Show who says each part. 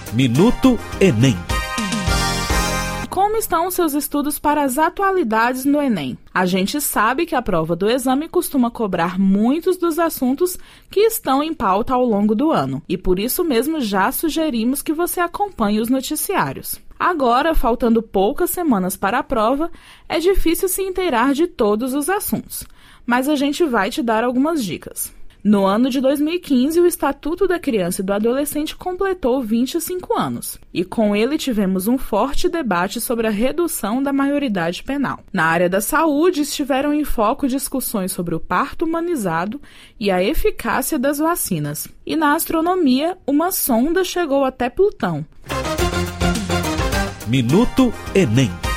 Speaker 1: Minuto Enem.
Speaker 2: Como estão os seus estudos para as atualidades no Enem? A gente sabe que a prova do exame costuma cobrar muitos dos assuntos que estão em pauta ao longo do ano. E por isso mesmo já sugerimos que você acompanhe os noticiários. Agora, faltando poucas semanas para a prova, é difícil se inteirar de todos os assuntos. Mas a gente vai te dar algumas dicas. No ano de 2015, o Estatuto da Criança e do Adolescente completou 25 anos. E com ele tivemos um forte debate sobre a redução da maioridade penal. Na área da saúde, estiveram em foco discussões sobre o parto humanizado e a eficácia das vacinas. E na astronomia, uma sonda chegou até Plutão.
Speaker 1: Minuto Enem.